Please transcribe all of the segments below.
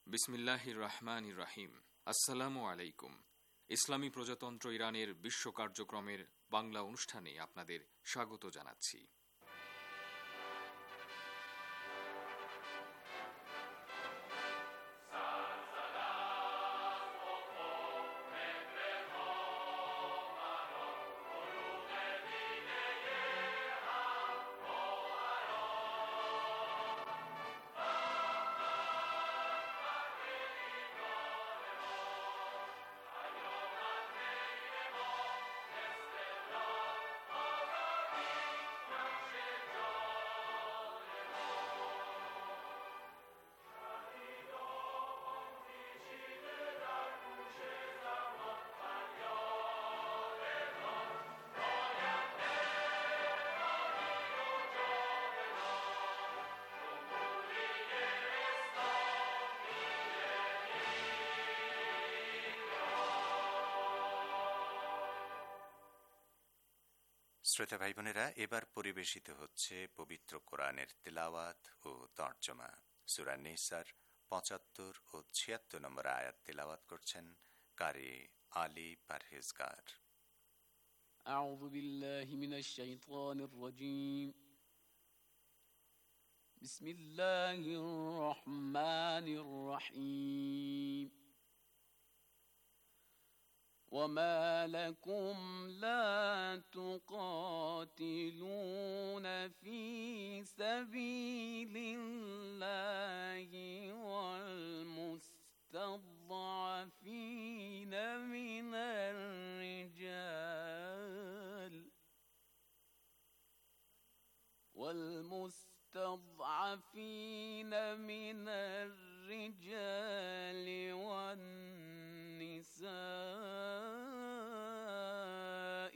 বিসমিল্লাহির রহমানির রহিম। আসসালামু আলাইকুম। ইসলামী প্রজাতন্ত্র ইরানের বিশ্ব কার্যক্রমের বাংলা অনুষ্ঠানে আপনাদের স্বাগত জানাচ্ছি। শ্রোতা ভাই বোনেরা, এবার পরিবেশিত হচ্ছে পবিত্র কোরআনের তিলাওয়াত ও তর্জমা। সূরা নিসার ৭৫ ও ৭৬ নম্বর আয়াত তিলাওয়াত করছেন কারি আলী পারহেজগার। আউযু বিল্লাহি মিনাশ শাইতানির রাজীম। বিসমিল্লাহির রহমানির রহিম। وما لكم لا تقاتلون في سبيل الله والمستضعفين من الرجال والنساء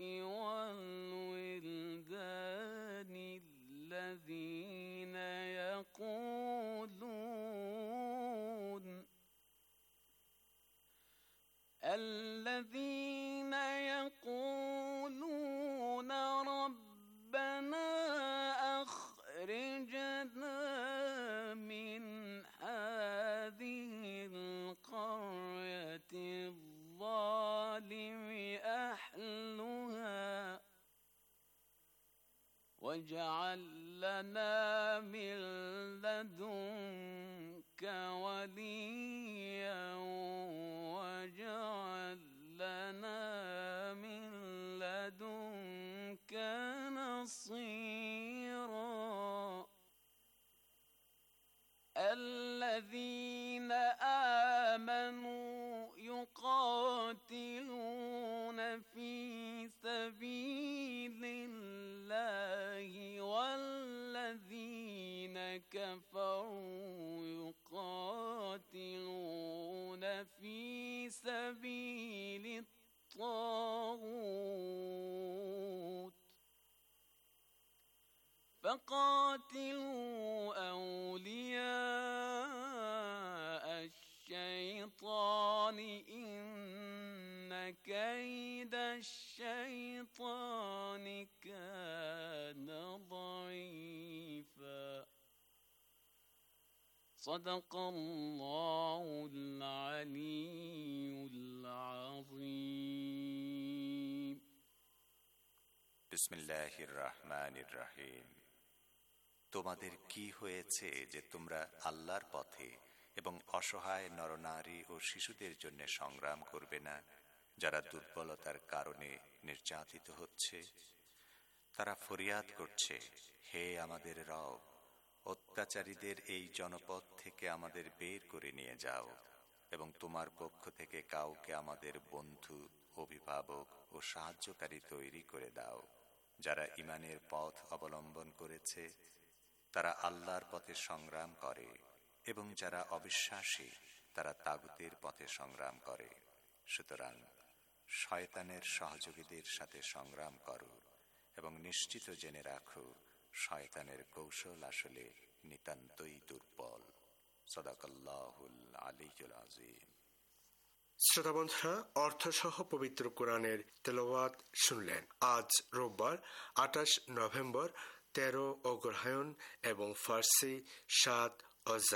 والولدان الذين يقولون ربنا أخرجنا من هذه القرية الظالم أهلها واجعل لنا من لدنك وليا واجعل لنا من لدنك نصيرا. الذين آمنوا يقاتلون في سبيل الله والذين كفروا يقاتلون في سبيل الطاغوت فقاتلوا أولياء الشيطان إن كيد الشيطان كان ضعيفا. صدق الله العلي العظيم. বিসমিল্লাহির রহমানির রহিম। তোমাদের কি হয়েছে যে তোমরা আল্লাহর পথে এবং অসহায় নরনারী ও শিশুদের জন্য সংগ্রাম করবে না, যারা দুর্বলতার কারণে নির্যাতিত হচ্ছে? তারা ফরিয়াদ করছে, হে আমাদের রব, অত্যাচারীদের এই জনপদ থেকে আমাদের বের করে নিয়ে যাও এবং তোমার পক্ষ থেকে কাউকে আমাদের বন্ধু, অভিভাবক ও সাহায্যকারী তৈরি করে দাও। যারা ঈমানের পথ অবলম্বন করেছে তারা আল্লাহর পথে সংগ্রাম করে, এবং যারা অবিশ্বাসী তারা তাগুতের পথে সংগ্রাম করে। সুতরাং শয়তানের সহযোগীদের সাথে সংগ্রাম করো এবং নিশ্চিত জেনে রাখো, শয়তানের কৌশল আসলে নিতান্তই দুর্বল। সাদাকাল্লাহুল আলিয়্যুল আযীম। শ্রোতা বন্ধুরা, অর্থসহ পবিত্র কোরআনের তেলাওয়াত শুনলেন। আজ রোববার 28 নভেম্বর, 13 অগ্রহায়ণ এবং ফার্সি 7 আযার।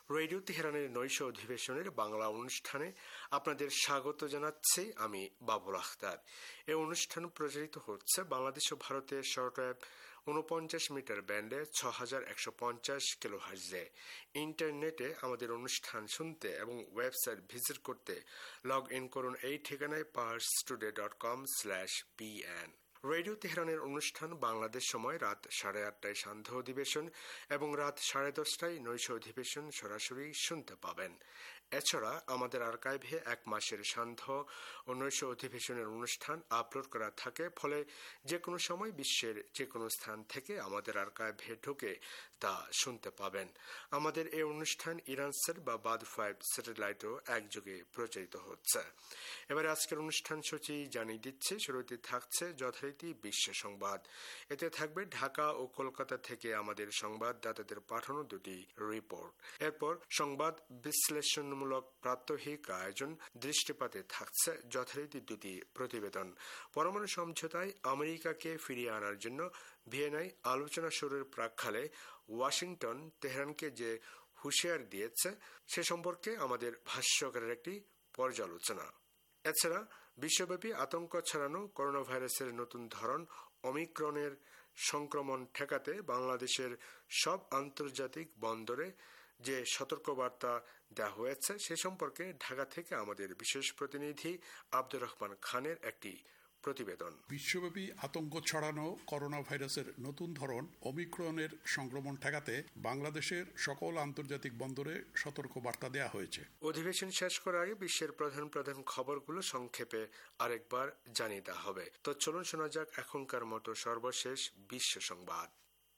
রেডিও তেহরানের নৈশ অধিবেশনের বাংলা অনুষ্ঠানে আপনাদের স্বাগত জানাচ্ছি আমি বাবুল আখতার। এই অনুষ্ঠান প্রচারিত হচ্ছে বাংলাদেশ ও ভারতের শর্টওয়েভ 49 মিটার ব্যান্ডে 6150 কিলোহার্টজে। ইন্টারনেটে আমাদের অনুষ্ঠান শুনতে এবং ওয়েবসাইট ভিজিট করতে লগ ইন করুন এই ঠিকানায় parstoday.com/pn। রেডিও তেহরানের অনুষ্ঠান বাংলাদেশ সময় রাত 8:30টায় সান্ধ্য অধিবেশন এবং রাত 10:30টায় নৈশ অধিবেশন সরাসরি শুনতে পাবেন। এছাড়া আমাদের আর্কাইভে 1 মাসের সান্ধ্য ও নৈশ অধিবেশনের অনুষ্ঠান আপলোড করা থাকে, ফলে যে কোনো সময় বিশ্বের যে কোনো স্থান থেকে আমাদের আর্কাইভে ঢুকে তা শুনতে পাবেন। আমাদের এই অনুষ্ঠান ইরানসেট বা বাদ 5 স্যাটেলাইটও একযোগে প্রচারিত হচ্ছে। এবারে আজকের অনুষ্ঠান সূচি জানিয়ে দিচ্ছে। শুরুতে থাকছে যথারীতি বিশ্ব সংবাদ। এতে থাকবে ঢাকা ও কলকাতা থেকে আমাদের সংবাদদাতাদের পাঠানো দুটি রিপোর্ট। এরপর সংবাদ বিশ্লেষণমূলক প্রাত্যহিক আয়োজন, দৃষ্টিপাতে থাকছে যথারীতি দুটি প্রতিবেদন। পরমাণু সমঝোতায় আমেরিকাকে ফিরিয়ে আনার জন্য ভিয়েনায় আলোচনা শুরুর প্রাক্কালে ওয়াশিংটন তেহরানকে যে হুঁশিয়ার দিয়েছে সে সম্পর্কে আমাদের ভাষ্যকারের একটি পর্যালোচনা। এছাড়া বিশ্বব্যাপী আতঙ্ক ছড়ানো করোনা ভাইরাসের নতুন ধরন ওমিক্রনের সংক্রমণ ঠেকাতে বাংলাদেশের সব আন্তর্জাতিক বন্দরে যে সতর্কবার্তা দেওয়া হয়েছে সে সম্পর্কে ঢাকা থেকে আমাদের বিশেষ প্রতিনিধি আব্দুর রহমান খানের একটি প্রতিবেদন। বিশ্বব্যাপী আতঙ্ক ছড়ানো করোনা ভাইরাসের নতুন ধরন ওমিক্রনের সংক্রমণ ঠেকাতে বাংলাদেশের সকল আন্তর্জাতিক বন্দরে সতর্ক বার্তা দেওয়া হয়েছে। অধিবেশন শেষ করার আগে বিশ্বের প্রধান প্রধান খবরগুলো সংক্ষেপে আরেকবার জানিয়ে দেওয়া হবে। তো চলুন শোনা যাক এখনকার মতো সর্বশেষ বিশ্ব সংবাদ।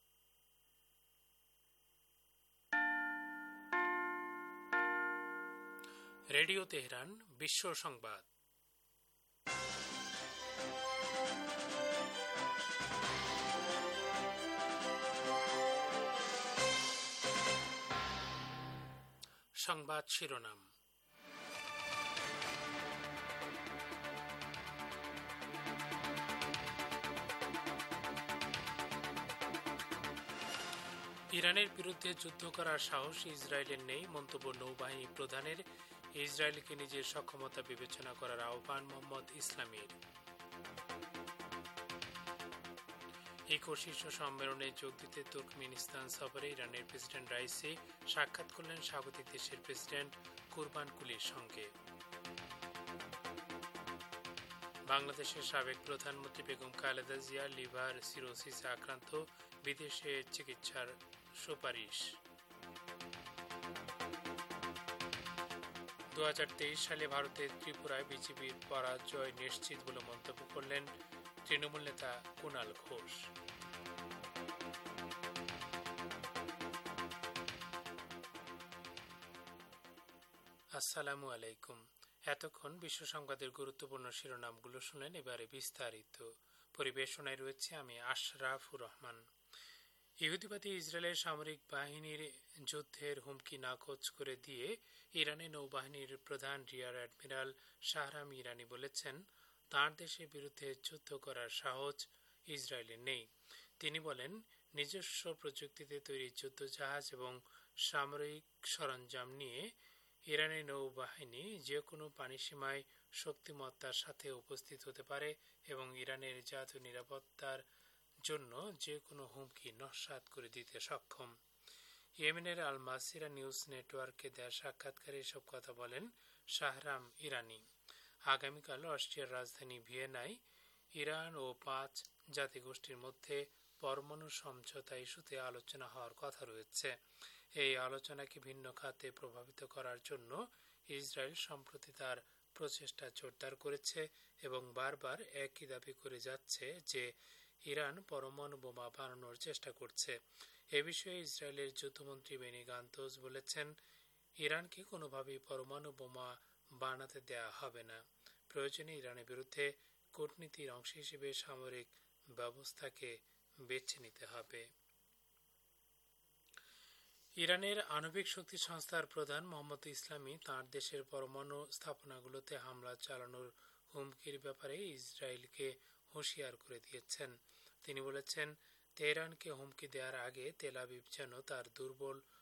রেডিও তেহরান বিশ্ব সংবাদ। সংবাদ শিরোনাম। ইরানের বিরুদ্ধে যুদ্ধ করার সাহস ইসরায়েলের নেই, মন্তব্য নৌবাহিনী প্রধানের। ইসরায়েলকে নিজের সক্ষমতা বিবেচনা করার আহ্বান মোহাম্মদ ইসলামীর। ইকো শীর্ষ সম্মেলনে যোগ দিতে তুর্কমেনিস্তান সফরে ইরানের প্রেসিডেন্ট রাইসি সাক্ষাৎ করলেন স্বাগতিক দেশের প্রেসিডেন্ট কুরবানকুলির সঙ্গে। বাংলাদেশের সাবেক প্রধানমন্ত্রী বেগম খালেদা জিয়া লিভার সিরোসিসে আক্রান্ত, বিদেশে চিকিৎসার সুপারিশ। 2023 সালে ভারতের ত্রিপুরায় বিজেপির পরাজয় নিশ্চিত বলে মন্তব্য করলেন তৃণমূল নেতা কুণাল ঘোষ। আসসালামু আলাইকুম। এতক্ষণ বিশ্ব সংবাদের গুরুত্বপূর্ণ শিরোনামগুলো শুনলেন, এবারে বিস্তারিত। পরিবেশনায় রয়েছে আমি আশরাফুর রহমান। ইহুদিবাদী ইসরায়েলের সামরিক বাহিনীর যুদ্ধের হুমকি নাকচ করে দিয়ে ইরানের নৌবাহিনীর প্রধান রিয়ার অ্যাডমিরাল শাহরাম ইরানি বলেছেন, তাঁর দেশের বিরুদ্ধে যুদ্ধ করার সাহস ইসরায়েলের নেই। তিনি বলেন, নিজস্ব প্রযুক্তিতে তৈরি যুদ্ধজাহাজ এবং সামরিক সরঞ্জাম নিয়ে ইরানের নৌবাহিনী যে কোনো পানিসীমায় শক্তিমত্তার সাথে উপস্থিত হতে পারে এবং ইরানের জাতীয় নিরাপত্তার জন্য যে কোনো হুমকি নস্যাৎ করে দিতে সক্ষম। ইয়েমেনের আল মাসিরা নিউজ নেটওয়ার্ককে দেয়া সাক্ষাৎকারে এসব কথা বলেন শাহরাম ইরানি। আগামীকাল অস্ট্রিয়ার রাজধানী ভিয়েনায় ইরান ও 5 জাতিগোষ্ঠীর মধ্যে পরমাণু সমঝোতা ইস্যুতে আলোচনা হওয়ার কথা রয়েছে। এই আলোচনাকে ভিন্ন খাতে প্রভাবিত করার জন্য ইসরায়েল সম্প্রতি তার প্রচেষ্টা জোরদার করেছে এবং বারবার একই দাবি করে যাচ্ছে যে ইরান পরমাণু বোমা বানানোর চেষ্টা করছে। এ বিষয়ে ইসরায়েলের যুদ্ধমন্ত্রী বেনি গান্তজ বলেছেন, ইরানকে কোনোভাবেই পরমাণু বোমা বানাতে দেয়া হবে না। প্রয়োজনে ইরানের বিরুদ্ধে কূটনীতির অংশ হিসেবে সামরিক ব্যবস্থাকে বেছে নিতে হবে। ইরানের আণবিক শক্তি সংস্থার প্রধান মোহাম্মদ ইসলামী তাঁর দেশের পরমাণু স্থাপনাগুলোতে হামলা চালানোর হুমকির ব্যাপারে ইসরায়েলকে হুঁশিয়ার করে দিয়েছেন। তিনি বলেছেন, তেহরানকে হুমকি দেওয়ার আগে তেল আবিব যেন তার দুর্বল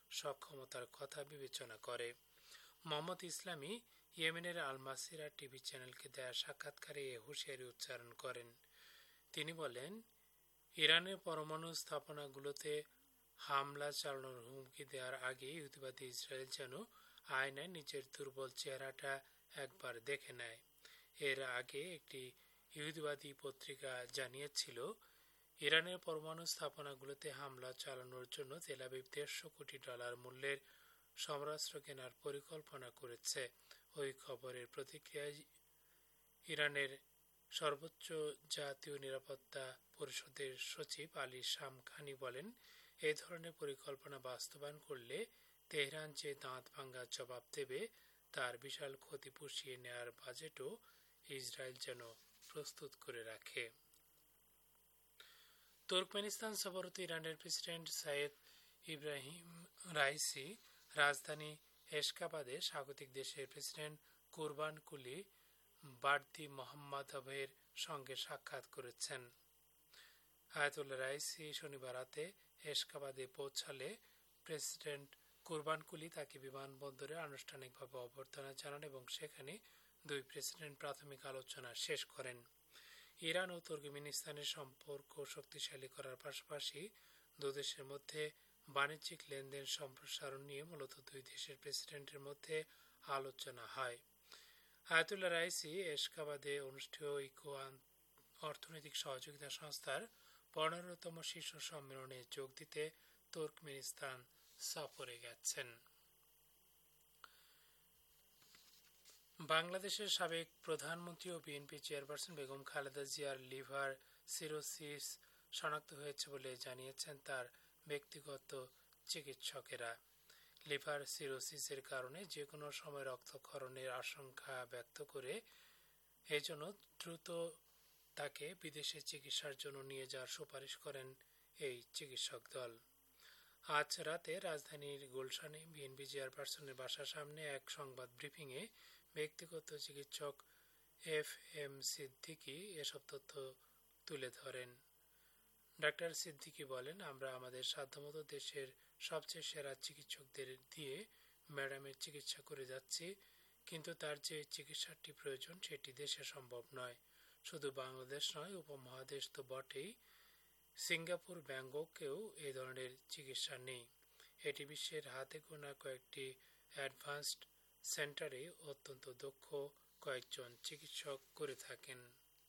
সক্ষমতার কথা বিবেচনা করে। মোহাম্মদ ইসলামী ইয়েমেনের আল মাসিরা টিভি চ্যানেলকে দেয়া সাক্ষাৎকারে এ হুঁশিয়ারি উচ্চারণ করেন। তিনি বলেন, ইরানের পরমাণু স্থাপনাগুলোতে হামলা চালানোর হুমকি দেওয়ার আগে ইহুদিবাদী ইসরায়েল যেন আয়নায় নিজের দুর্বল চেহারাটা একবার দেখে নেয়। এর আগে একটি ইহুদিবাদী পত্রিকা জানিয়েছিল, ইরানের পরমাণু স্থাপনাগুলোতে হামলা চালানোর জন্য তেল আবিব $150 কোটি মূল্যের সমরাস্ত্র কেনার পরিকল্পনা করেছে। ওই খবরের প্রতিক্রিয়ায় ইরানের সর্বোচ্চ জাতীয় নিরাপত্তা পরিষদের সচিব আলী শামখানি বলেন, এই ধরনের পরিকল্পনা বাস্তবায়ন করলে তেহরান যে দাঁত ভাঙ্গা জবাব দেবে তার বিশাল ক্ষতি পুষিয়ে নেয়ার বাজেটও ইসরায়েল যেন প্রস্তুত করে রাখে। তুর্কমেনিস্তান সফররত ইরানের প্রেসিডেন্ট সাইয়েদ ইব্রাহিম রাইসি রাজধানী এশকাবাদে স্বাগতিক দেশের প্রেসিডেন্ট কুরবানকুলি বার্দি মোহাম্মদভের সঙ্গে সাক্ষাৎ করেছেন। আয়াতুল্লাহ রাইসি শনিবার রাতে এশকাবাদে পৌঁছালে প্রেসিডেন্ট কুরবানকুলি তাকে বিমানবন্দরে আনুষ্ঠানিকভাবে অভ্যর্থনা জানান এবং সেখানে দুই প্রেসিডেন্ট প্রাথমিক আলোচনা শেষ করেন। ইরান ও তুর্কমেনিস্তানের সম্পর্ক শক্তিশালী করার পাশাপাশি দুদেশের মধ্যে বাণিজ্যিক লেনদেন সম্প্রসারণ নিয়ে মূলত দুই দেশের প্রেসিডেন্টের মধ্যে আলোচনা হয়। আয়াতুল্লাহ রাইসি এশকাবাদে অনুষ্ঠেয় ইকো অর্থনৈতিক সহযোগিতা সংস্থার 15তম শীর্ষ সম্মেলনে যোগ দিতে তুর্কমেনিস্তান সফরে গেছেন। বাংলাদেশের সাবেক প্রধানমন্ত্রী ও বিএনপি চেয়ারপারসন বেগম খালেদা জিয়ার লিভার সিরোসিস শনাক্ত হয়েছে বলে জানিয়েছেন তার ব্যক্তিগত চিকিৎসকেরা। লিভার সিরোসিসের কারণে যে কোনো সময় রক্তক্ষরণের আশঙ্কা ব্যক্ত করে এজন্য দ্রুত তাকে বিদেশে চিকিৎসার জন্য নিয়ে যাওয়ার সুপারিশ করেন এই চিকিৎসক দল। আজ রাতে রাজধানীর গুলশানে বিএনপি চেয়ারপারসনের বাসার সামনে এক সংবাদ ব্রিফিংয়ে ব্যক্তিগত চিকিৎসক FM সিদ্দিকী এসব তথ্য তুলে ধরেন। ডাক্তার সিদ্দিকী বলেন, আমরা আমাদের সাধ্যমতো দেশের সবচেয়ে সেরা চিকিৎসকদের দিয়ে ম্যাডামের চিকিৎসা করে যাচ্ছি, কিন্তু তার যে চিকিৎসাটি প্রয়োজন সেটি দেশে সম্ভব নয়। শুধু বাংলাদেশ নয়, উপমহাদেশ তো বটেই, সিঙ্গাপুর ব্যাংককেও এই ধরনের চিকিৎসা নেই। এটি বিশ্বের হাতে গোনা কয়েকটি অ্যাডভান্সড সেন্টারে অত্যন্ত দক্ষ কয়েকজন চিকিৎসক করে থাকেন।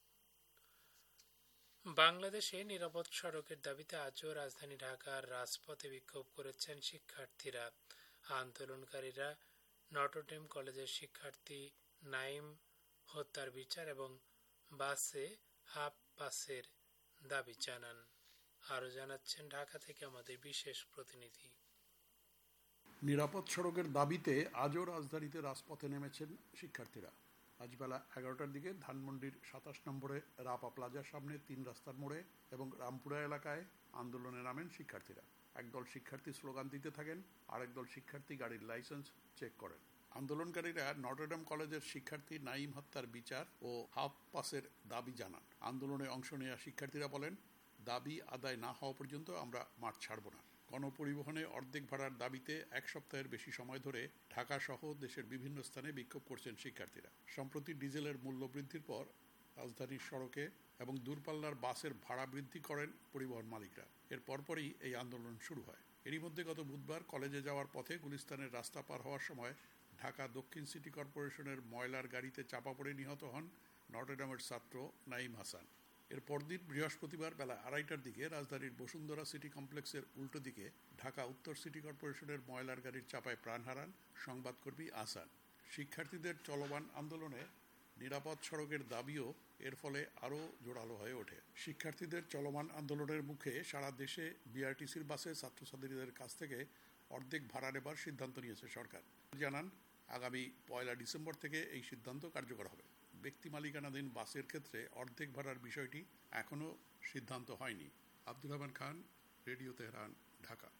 বাংলাদেশে নিরাপদ সড়কের দাবিতে আজও রাজধানী ঢাকার রাজপথে বিক্ষোভ করেছেন শিক্ষার্থীরা। আন্দোলনকারীরা নটরডেম কলেজের শিক্ষার্থী নাইম হত্যার বিচার এবং বাসে হাফ পাসের দাবি জানান। আরো জানাচ্ছেন ঢাকা থেকে আমাদের বিশেষ প্রতিনিধি। নিরাপদ সড়কের দাবিতে আজও রাজধানীতে রাজপথে নেমেছেন শিক্ষার্থীরা। আজ বেলা 11টার দিকে ধানমন্ডির 27 নম্বরে রাপা প্লাজার সামনে 3 রাস্তার মোড়ে এবং রামপুরা এলাকায় আন্দোলনে নামেন শিক্ষার্থীরা। একদল শিক্ষার্থী স্লোগান দিতে থাকেন, আরেক দল শিক্ষার্থী গাড়ির লাইসেন্স চেক করেন। আন্দোলনকারীরা নটরডেম কলেজের শিক্ষার্থী নাইম হত্যার বিচার ও হাফ পাসের দাবি জানান। আন্দোলনে অংশ নেওয়া শিক্ষার্থীরা বলেন, দাবি আদায় না হওয়া পর্যন্ত আমরা মাঠ ছাড়ব না। গণপরিবহনে অর্ধেক ভাড়ার দাবিতে 1 সপ্তাহের বেশি সময় ধরে ঢাকা সহ দেশের বিভিন্ন স্থানে বিক্ষোভ করছেন শিক্ষার্থীরা। সম্প্রতি ডিজেলের মূল্য বৃদ্ধির পর রাজধানীর সড়কে এবং দূরপাল্লার বাসের ভাড়া বৃদ্ধি করেন পরিবহন মালিকরা। এর পরপরই এই আন্দোলন শুরু হয়। এরই মধ্যে গত বুধবার কলেজে যাওয়ার পথে গুলিস্তানের রাস্তা পার হওয়ার সময় ঢাকা দক্ষিণ সিটি কর্পোরেশনের ময়লার গাড়িতে চাপা পড়ে নিহত হন নটরডেমের ছাত্র নাইম হাসান। এর পরদিন বৃহস্পতিবার বেলা 2:30টার দিকে রাজধানীর বসুন্ধরা সিটি কমপ্লেক্সের উল্টো দিকে ঢাকা উত্তর সিটি কর্পোরেশনের ময়লার গাড়ির চাপায় প্রাণ হারান সংবাদকর্মী আসান। শিক্ষার্থীদের চলমান আন্দোলনে নিরাপদ সড়কের দাবিও এর ফলে আরও জোরালো হয়ে ওঠে। শিক্ষার্থীদের চলমান আন্দোলনের মুখে সারা দেশে বিআরটিসির বাসে ছাত্রছাত্রীদের কাছ থেকে অর্ধেক ভাড়া নেবার সিদ্ধান্ত নিয়েছে সরকার। জানান, আগামী 1 ডিসেম্বর থেকে এই সিদ্ধান্ত কার্যকর হবে। ব্যক্তি মালিকানাধীন বাসের ক্ষেত্রে অর্ধেক ভাড়ার বিষয়টি এখনও সিদ্ধান্ত হয়নি। Abdur Rahman Khan, radio Tehran, Dhaka.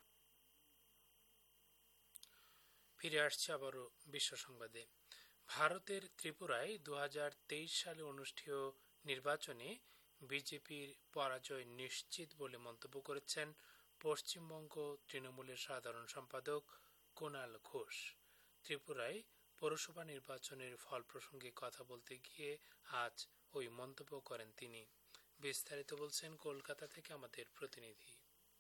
ফিরে আসছে আবারও বিশ্ব সংবাদে। ভারতের ত্রিপুরায় 2023 সালে অনুষ্ঠেয় নির্বাচনে বিজেপির পরাজয় নিশ্চিত বলে মন্তব্য করেছেন পশ্চিমবঙ্গ তৃণমূলের সাধারণ সম্পাদক কুণাল ঘোষ। ত্রিপুরায় পৌরসভা নির্বাচনের ফল প্রসঙ্গে কথা বলতে গিয়ে আজ ওই মন্তব্য করেন তিনি। বিস্তারিত বলছেন কলকাতা থেকে আমাদের প্রতিনিধি।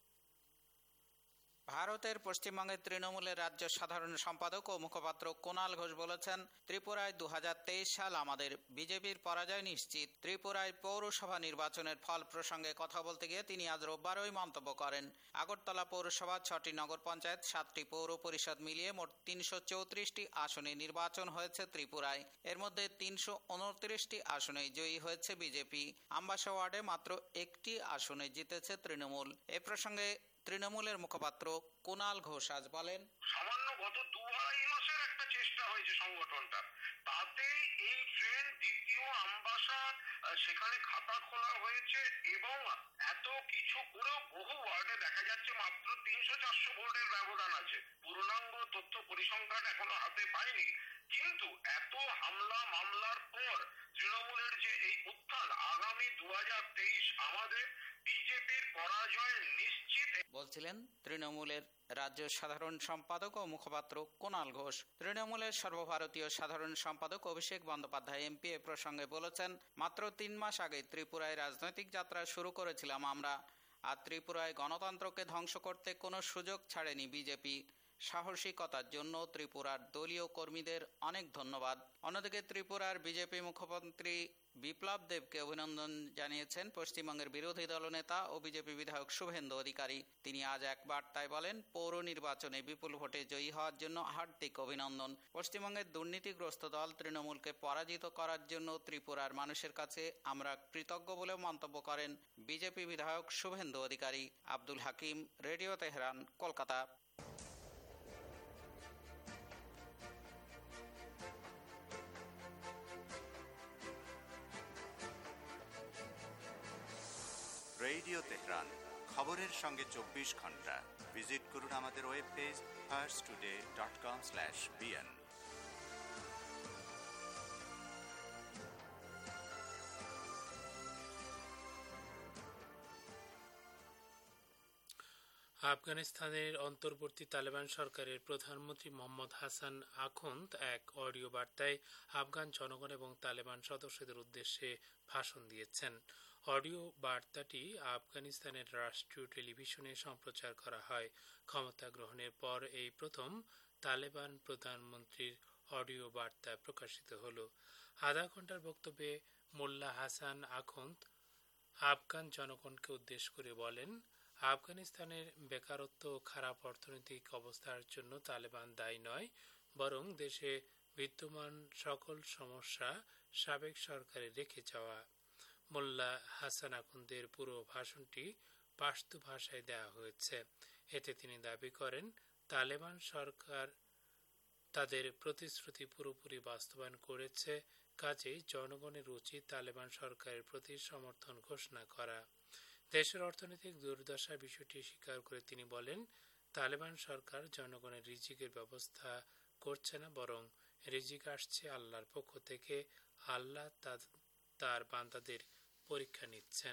ভারতের পশ্চিমবঙ্গের তৃণমূলের রাজ্য সাধারণ সম্পাদক ও মুখপাত্র কুণাল ঘোষ বলেছেন, ত্রিপুরায় 2023 সাল আমাদের বিজেপির পরাজয় নিশ্চিত। ত্রিপুরায় পৌরসভা নির্বাচনের ফল প্রসঙ্গে কথা বলতে গিয়ে তিনি আজ রোববার ওই মন্তব্য করেন। আগরতলা পৌরসভা, 6টি নগর পঞ্চায়েত, 7টি পৌর পরিষদ মিলিয়ে মোট 334টি আসনে নির্বাচন হয়েছে ত্রিপুরায়। এর মধ্যে 329টি আসনেই জয়ী হয়েছে বিজেপি। আমবাসা ওয়ার্ডে মাত্র একটি আসনে জিতেছে তৃণমূল। এ প্রসঙ্গে তৃণমূলের মুখপাত্র কুণাল ঘোষ আজ বলেন, সামান্য গত 2-2.5 মাসের একটা চেষ্টা হয়েছে সংগঠনটা, তাতে এই ট্রেন্ড দ্বিতীয় আমবাসা সেখানে খাতা খোলা হয়েছে এবং এত কিছু করেও বহু ওয়ার্ডে দেখা যাচ্ছে মাত্র 300-400 ভোটের ব্যবধান আছে। পূর্ণাঙ্গ তথ্য পরিসংখ্যান এখনো হাতে পাইনি, কিন্তু এত হামলা মামলার পর তৃণমূলের যে এই উত্থান, আগামী 2023 আমাদের বিজেপির পরাজয় নিশ্চিত, বলছিলেন তৃণমূলের রাজ্য সাধারণ সম্পাদক ও মুখপাত্র কুণাল ঘোষ। তৃণমূলের সর্বভারতীয় সাধারণ সম্পাদক অভিষেক বন্দ্যোপাধ্যায় এমপি এ প্রসঙ্গে বলেছেন, মাত্র 3 মাস আগে ত্রিপুরায় রাজনৈতিক যাত্রা শুরু করেছিলাম আমরা, আর ত্রিপুরায় গণতন্ত্রকে ধ্বংস করতে কোনো সুযোগ ছাড়েনি বিজেপি। সাহসিকতার জন্য ত্রিপুরার দলীয় কর্মীদের অনেক ধন্যবাদ। অন্যদিকে ত্রিপুরার বিজেপি মুখ্যমন্ত্রী বিপ্লব দেবকে অভিনন্দন জানিয়েছেন পশ্চিমবঙ্গের বিরোধী দলনেতা ও বিজেপি বিধায়ক শুভেন্দু অধিকারী। তিনি আজ এক বার্তায় বলেন, পৌর নির্বাচনে বিপুল ভোটে জয়ী হওয়ার জন্য হার্দিক অভিনন্দন। পশ্চিমবঙ্গের দুর্নীতিগ্রস্ত দল তৃণমূলকে পরাজিত করার জন্য ত্রিপুরার মানুষের কাছে আমরা কৃতজ্ঞ বলে মন্তব্য করেন বিজেপি বিধায়ক Suvendu Adhikari. Abdul Hakim, radio Tehran, Kolkata. Radio Tehran, খবরের সঙ্গে 24 ঘন্টা। ভিজিট করুন আমাদের ওয়েব পেজ farstoday.com/bn। আফগানিস্তানের অন্তর্বর্তী তালেবান সরকারের প্রধানমন্ত্রী মোহাম্মদ হাসান আখুন্দ এক অডিও বার্তায় আফগান জনগণ এবং তালেবান সদস্যদের উদ্দেশ্যে ভাষণ দিয়েছেন। অডিও বার্তাটি আফগানিস্তানের রাষ্ট্রীয় টেলিভিশনে সম্প্রচার করা হয়। ক্ষমতা গ্রহণের পর এই প্রথম তালেবান প্রধানমন্ত্রীর অডিও বার্তা প্রকাশিত হল। আধা ঘন্টার বক্তব্যে মোল্লা হাসান আখুন্দ আফগান জনগণকে উদ্দেশ্য করে বলেন, আফগানিস্তানের বেকারত্ব ও খারাপ অর্থনৈতিক অবস্থার জন্য তালেবান দায়ী নয়, বরং দেশে বিদ্যমান সকল সমস্যা সাবেক সরকারের রেখে যাওয়া। মোল্লা হাসান আখুন্দের পুরো ভাষণটি পাশতু ভাষায় দেওয়া হয়েছে। এতে তিনি দাবি করেন, তালেবান সরকার তাদের প্রতিশ্রুতি পুরোপুরি বাস্তবায়ন করেছে, কাজেই জনগণের উচিত তালেবান সরকারের প্রতি সমর্থন ঘোষণা করা। দেশের অর্থনৈতিক দুর্দশার বিষয়টি স্বীকার করে তিনি বলেন, তালেবান সরকার জনগণের রিজিকের ব্যবস্থা করছে না, বরং রিজিক আসছে আল্লাহর পক্ষ থেকে। আল্লাহ তার বান্দাদের পরীক্ষা নিচ্ছেন।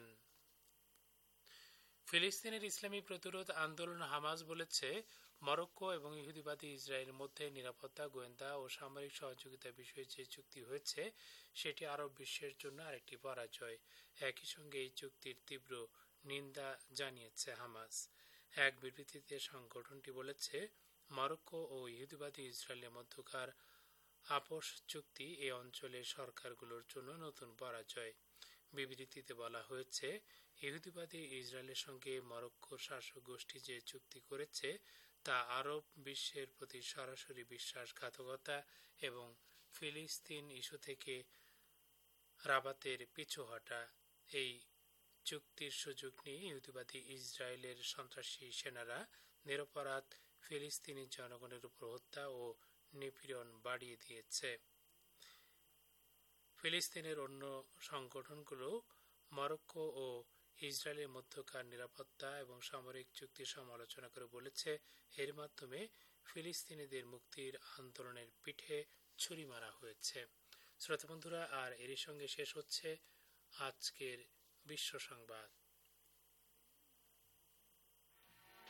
ফিলিস্তিনের ইসলামী প্রতিরোধ আন্দোলন হামাস বলেছে, মরক্কো এবং ইহুদিবাদী ইসরায়েলের মধ্যে নিরাপত্তা, গোয়েন্দা ও সামরিক সহযোগিতার বিষয়ে যে চুক্তি হয়েছে সেটি আরব বিশ্বের জন্য আরেকটি পরাজয়। একই সঙ্গে এই চুক্তির তীব্র নিন্দা জানিয়েছে হামাস। এক বিবৃতিতে সংগঠনটি বলেছে, মরক্কো ও ইহুদিবাদী ইসরায়েলের মধ্যকার আপোষ চুক্তি এই অঞ্চলের সরকারগুলোর জন্য নতুন পরাজয়। বিবৃতিতে বলা হয়েছে, ইহুদিবাদী ইসরায়েলের সঙ্গে মরক্কোর শাসক গোষ্ঠী যে চুক্তি করেছে তা আরব বিশ্বের প্রতি সরাসরি বিশ্বাসঘাতকতা এবং ফিলিস্তিন ইস্যু থেকে রাবাতের পিছু হটা। এই চুক্তির সুযোগ নিয়ে ইহুদিবাদী ইসরায়েলের সন্ত্রাসী সেনারা নিরপরাধ ফিলিস্তিনি জনগণের উপর হত্যা ও নিপীড়ন বাড়িয়ে দিয়েছে। ফিলিস্তিনের অন্য সংগঠনগুলো মরক্কো ও ইসরায়েলের মধ্যকার নিরাপত্তা এবং সামরিক চুক্তির সমালোচনা করে বলেছে, এর মাধ্যমে ফিলিস্তিনিদের মুক্তির আন্দোলনের পিঠে ছুরি মারা হয়েছে। শ্রোতা বন্ধুরা, আর এরই সঙ্গে শেষ হচ্ছে আজকের বিশ্ব সংবাদ।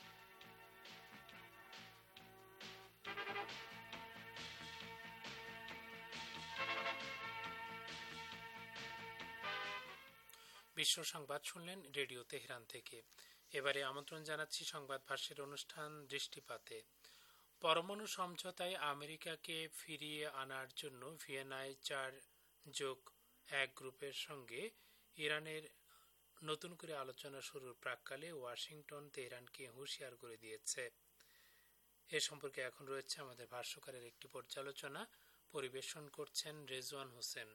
বিশ্ব সংবাদ শুনলেন রেডিও তেহরান থেকে। এবারে আমন্ত্রণ জানাচ্ছি সংবাদ ভাষ্যের অনুষ্ঠান দৃষ্টিপাতে। পরমাণু সমঝোতায় আমেরিকাকে ফিরিয়ে আনার জন্য ভিয়েনায় 4+1 গ্রুপের সঙ্গে ইরানের নতুন করে আলোচনা শুরুর প্রাক্কালে ওয়াশিংটন তেহরানকে হুঁশিয়ার করে দিয়েছে। এ সম্পর্কে এখন রয়েছে আমাদের ভাষ্যকারের একটি পর্যালোচনা, পরিবেশন করছেন রেজওয়ান হোসেন।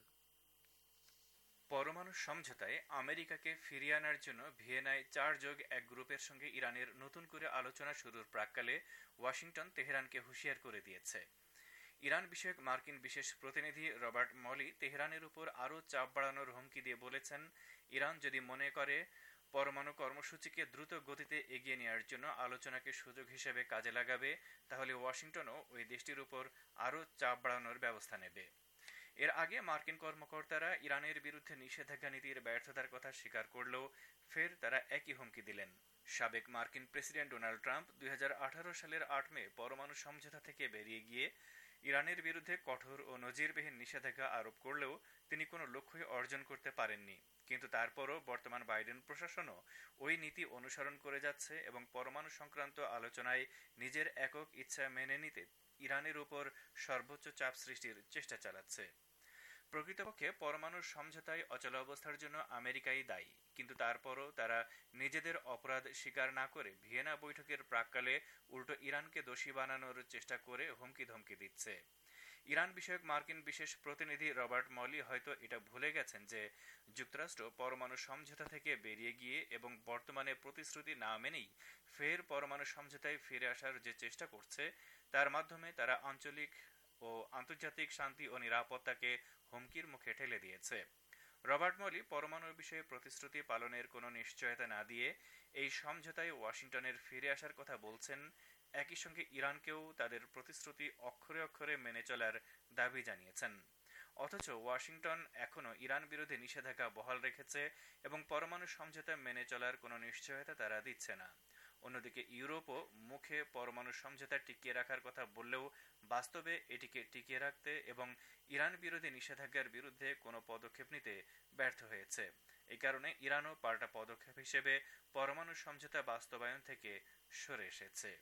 পরমাণু সমঝোতায় আমেরিকাকে ফিরিয়ে আনার জন্য ভিয়েনায় 4+1 গ্রুপের সঙ্গে ইরানের নতুন করে আলোচনা শুরুর প্রাক্কালে ওয়াশিংটন তেহরানকে হুঁশিয়ার করে দিয়েছে। ইরান বিষয়ক মার্কিন বিশেষ প্রতিনিধি রবার্ট মলি তেহরানের উপর আরও চাপ বাড়ানোর হুমকি দিয়ে বলেছেন, ইরান যদি মনে করে পরমাণু কর্মসূচিকে দ্রুত গতিতে এগিয়ে নেওয়ার জন্য আলোচনাকে সুযোগ হিসেবে কাজে লাগাবে, তাহলে ওয়াশিংটনও ওই দেশটির উপর আরও চাপ বাড়ানোর ব্যবস্থা নেবে। এর আগে মার্কিন কর্মকর্তারা ইরানের বিরুদ্ধে নিষেধাজ্ঞা নীতির ব্যর্থতার কথা স্বীকার করলেও ফের তারা একই হুমকি দিলেন। সাবেক মার্কিন প্রেসিডেন্ট ডোনাল্ড ট্রাম্প 2018 সালের 8 মে পরমাণু সমঝোতা থেকে বেরিয়ে গিয়ে ইরানের বিরুদ্ধে কঠোর ও নজিরবিহীন নিষেধাজ্ঞা আরোপ করলেও তিনি কোনো লক্ষ্যই অর্জন করতে পারেননি। কিন্তু তারপরও বর্তমান বাইডেন প্রশাসনও ওই নীতি অনুসরণ করে যাচ্ছে এবং পরমাণু সংক্রান্ত আলোচনায় নিজের একক ইচ্ছা মেনে নিতে ইরানের উপর সর্বোচ্চ চাপ সৃষ্টির চেষ্টা চালাচ্ছে। প্রকৃতপক্ষে পরমাণু সমঝোতায় অচলাবস্থার জন্য আমেরিকাই দায়ী, কিন্তু তারপরও তারা নিজেদের অপরাধ স্বীকার না করে ভিয়েনা বৈঠকের প্রাক্কালে উল্টো ইরানকে দোষী বানানোর চেষ্টা করে হুমকি ধমকি দিচ্ছে। ইরান বিষয়ক মার্কিন বিশেষ প্রতিনিধি রবার্ট মলি হয়তো এটা ভুলে গেছেন যে যুক্তরাষ্ট্র পরমাণু সমঝোতা থেকে বেরিয়ে গিয়ে এবং বর্তমানে প্রতিশ্রুতি না মেনেই ফের পরমাণু সমঝোতায় ফিরে আসার যে চেষ্টা করছে, তার মাধ্যমে তারা আঞ্চলিক ও আন্তর্জাতিক শান্তি ও নিরাপত্তাকে হুমকির মুখে ঠেলে দিয়েছে। রবার্ট মলি পরমাণুর বিষয়ে প্রতিশ্রুতি পালনের কোনো নিশ্চয়তা না দিয়ে এই সমঝোতায় ওয়াশিংটনের ফিরে আসার কথা বলছেন। একই সঙ্গে ইরানকেও তাদের প্রতিশ্রুতি অক্ষরে অক্ষরে মেনে চলার দাবি জানিয়েছেন। অথচ ওয়াশিংটন এখনও ইরান বিরোধী নিষেধাজ্ঞা বহাল রেখেছে এবং পরমাণু সমঝোতা মেনে চলার কোনো নিশ্চয়তা তারা দিচ্ছে না। অন্যদিকে ইউরোপও মুখে পরমাণু সমঝোতা টিকিয়ে রাখার কথা বললেও বাস্তবে এটিকে টিকিয়ে রাখতে এবং ইরান বিরোধী নিষেধাজ্ঞার বিরুদ্ধে কোনো পদক্ষেপ নিতে ব্যর্থ হয়েছে। এই কারণে ইরানও পাল্টা পদক্ষেপ হিসেবে পরমাণু সমঝোতা বাস্তবায়ন থেকে সরে এসেছে।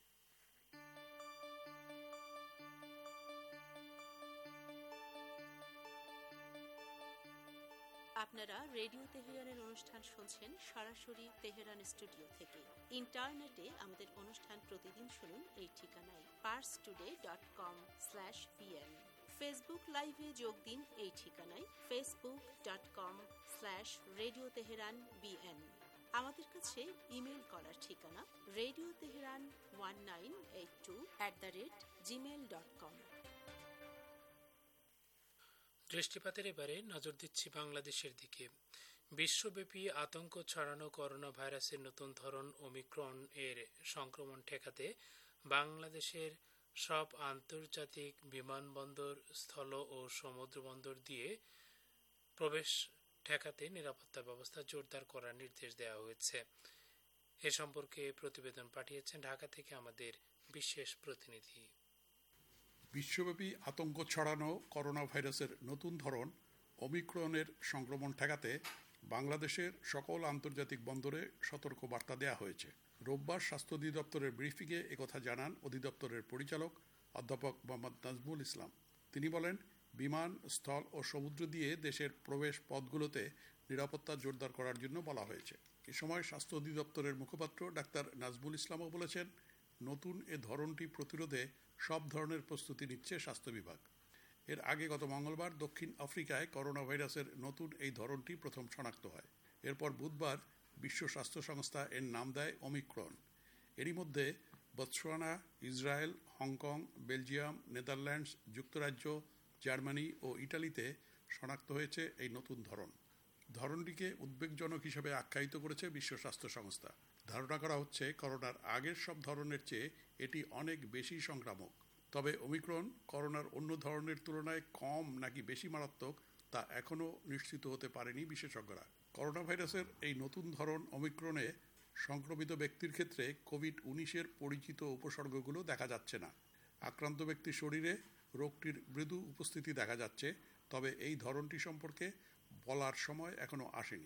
আপনারা রেডিও তেহরানের অনুষ্ঠান শুনছেন সরাসরি তেহরান স্টুডিও থেকে। ইন্টারনেটে আমাদের অনুষ্ঠান প্রতিদিন শুনুন এই ঠিকানায় parstoday.com/pn। ফেসবুক লাইভে যোগ দিন এই ঠিকানায় facebook.com/radio teheran bn। আমাদের কাছে ইমেল করার ঠিকানা radioteheran1982@gmail.com। দৃষ্টিপাতের এবারে নজর দিচ্ছি বাংলাদেশের দিকে। বিশ্বব্যাপী আতঙ্ক ছড়ানো করোনা ভাইরাসের নতুন ধরন ওমিক্রন এর সংক্রমণ ঠেকাতে বাংলাদেশের সব আন্তর্জাতিক বিমানবন্দর, স্থল ও সমুদ্র বন্দর দিয়ে প্রবেশ ঠেকাতে নিরাপত্তা ব্যবস্থা জোরদার করার নির্দেশ দেওয়া হয়েছে। এ সম্পর্কে প্রতিবেদন পাঠিয়েছেন ঢাকা থেকে আমাদের বিশেষ প্রতিনিধি। বিশ্বব্যাপী আতঙ্ক ছড়ানো করোনা ভাইরাসের নতুন ধরন ওমিক্রনের সংক্রমণ ঠেকাতে বাংলাদেশের সকল আন্তর্জাতিক বন্দরে সতর্ক বার্তা দেওয়া হয়েছে। রোববার স্বাস্থ্য অধিদপ্তরের ব্রিফিংয়ে একথা জানান অধিদপ্তরের পরিচালক অধ্যাপক মোহাম্মদ নাজমুল ইসলাম। তিনি বলেন, বিমান, স্থল ও সমুদ্র দিয়ে দেশের প্রবেশ পথগুলোতে নিরাপত্তা জোরদার করার জন্য বলা হয়েছে। এ সময় স্বাস্থ্য অধিদপ্তরের মুখপাত্র ডাক্তার নাজমুল ইসলামও বলেছেন, নতুন এ ধরনটি প্রতিরোধে সব ধরনের প্রস্তুতি নিচ্ছে স্বাস্থ্য বিভাগ। এর আগে গত মঙ্গলবার দক্ষিণ আফ্রিকায় করোনা ভাইরাসের নতুন এই ধরনটি প্রথম শনাক্ত হয়। এরপর বুধবার বিশ্ব স্বাস্থ্য সংস্থা এর নাম দেয় ওমিক্রন। এরই মধ্যে Botswana, Israel, Hong Kong, Belgium, Netherlands, যুক্তরাজ্য, জার্মানি ও ইটালিতে শনাক্ত হয়েছে এই নতুন ধরন। ধরনটিকে উদ্বেগজনক হিসেবে আখ্যায়িত করেছে বিশ্ব স্বাস্থ্য সংস্থা। ধারণা করা হচ্ছে করোনার আগের সব ধরনের চেয়ে এটি অনেক বেশি সংক্রামক। তবে ওমিক্রন করোনার অন্য ধরনের তুলনায় কম নাকি বেশি মারাত্মক তা এখনও নিশ্চিত হতে পারেনি বিশেষজ্ঞরা। করোনা ভাইরাসের এই নতুন ধরন ওমিক্রনে সংক্রমিত ব্যক্তির ক্ষেত্রে কোভিড-19 পরিচিত উপসর্গগুলো দেখা যাচ্ছে না। আক্রান্ত ব্যক্তির শরীরে রোগটির মৃদু উপস্থিতি দেখা যাচ্ছে, তবে এই ধরনটি সম্পর্কে বলার সময় এখনও আসেনি।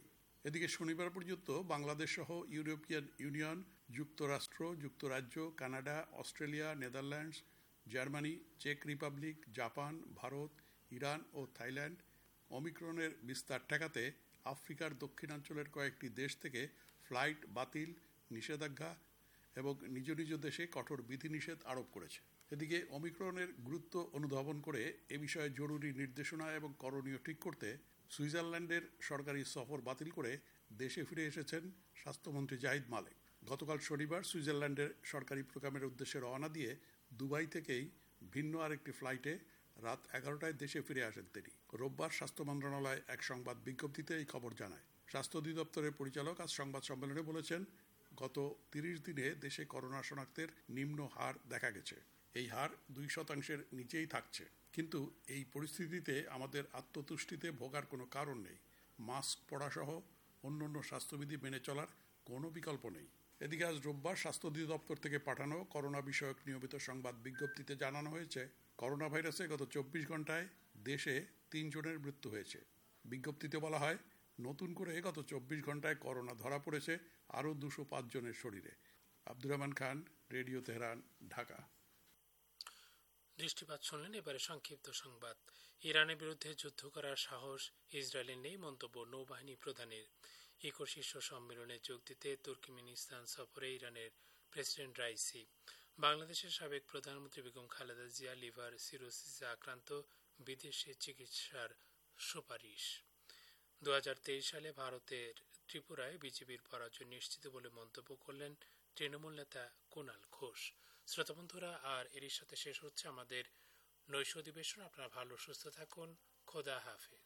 এদিকে শনিবার পর্যন্ত বাংলাদেশ সহ ইউরোপিয়ান ইউনিয়ন, যুক্তরাষ্ট্র, যুক্তরাজ্য, কানাডা, অস্ট্রেলিয়া, নেদারল্যান্ডস, জার্মানি, চেক রিপাবলিক, জাপান, ভারত, ইরান ও থাইল্যান্ড ওমিক্রনের বিস্তার ঠেকাতে আফ্রিকার দক্ষিণাঞ্চলের কয়েকটি দেশ থেকে ফ্লাইট বাতিল, নিষেধাজ্ঞা এবং নিজ নিজ দেশে কঠোর বিধিনিষেধ আরোপ করেছে। এদিকে ওমিক্রনের গুরুত্ব অনুধাবন করে এ বিষয়ে জরুরি নির্দেশনা এবং করণীয় ঠিক করতে সুইজারল্যান্ডের সরকারি সফর বাতিল করে দেশে ফিরে এসেছেন স্বাস্থ্যমন্ত্রী জাহিদ মালেক। গতকাল শনিবার সুইজারল্যান্ডের সরকারি প্রোগ্রামের উদ্দেশ্যে রওনা দিয়ে দুবাই থেকেই ভিন্ন আরেকটি ফ্লাইটে রাত 11টায় দেশে ফিরে আসেন তিনি। রোববার স্বাস্থ্য মন্ত্রণালয় এক সংবাদ বিজ্ঞপ্তিতে এই খবর জানায়। স্বাস্থ্য অধিদপ্তরের পরিচালক আজ সংবাদ সম্মেলনে বলেছেন, গত 30 দিনে দেশে করোনা শনাক্তের নিম্ন হার দেখা গেছে। এই হার 2% নিচেই থাকছে। কিন্তু এই পরিস্থিতিতে আমাদের আত্মতুষ্টিতে ভোগার কোনো কারণ নেই। মাস্ক পরা সহ অন্যান্য স্বাস্থ্যবিধি মেনে চলার কোনো বিকল্প নেই। এদিকে আজ রোববার স্বাস্থ্য অধিদপ্তর থেকে পাঠানো করোনা বিষয়ক নিয়মিত সংবাদ বিজ্ঞপ্তিতে জানানো হয়েছে, করোনা ভাইরাসে গত 24 ঘন্টায় দেশে 3 জনের মৃত্যু হয়েছে। বিজ্ঞপ্তিতে বলা হয়, নতুন করে গত 24 ঘন্টায় করোনা ধরা পড়েছে আরও 205 জনের শরীরে। Abdur Rahman Khan, radio Tehran, Dhaka. দৃষ্টিপাত শুনলেন। এবারে সংক্ষিপ্ত সংবাদ। ইরানের বিরুদ্ধে যুদ্ধ করার সাহস ইসরায়েলের নেই, মন্তব্য নৌবাহিনী প্রধানের। ইকো শীর্ষ সম্মেলনে যোগ দিতে তুর্কমেনিস্তান সফরে ইরানের প্রেসিডেন্ট রাইসি। বাংলাদেশের সাবেক প্রধানমন্ত্রী বেগম খালেদা জিয়া লিভার সিরোসিসে আক্রান্ত, বিদেশে চিকিৎসার সুপারিশ। 2023 সালে ভারতের ত্রিপুরায় বিজেপির পরাজয় নিশ্চিত বলে মন্তব্য করলেন তৃণমূল নেতা কুণাল ঘোষ। শ্রোতা বন্ধুরা, আর এরই সাথে শেষ হচ্ছে আমাদের নৈশ অধিবেশন। আপনারা ভালো সুস্থ থাকুন। খোদা হাফেজ।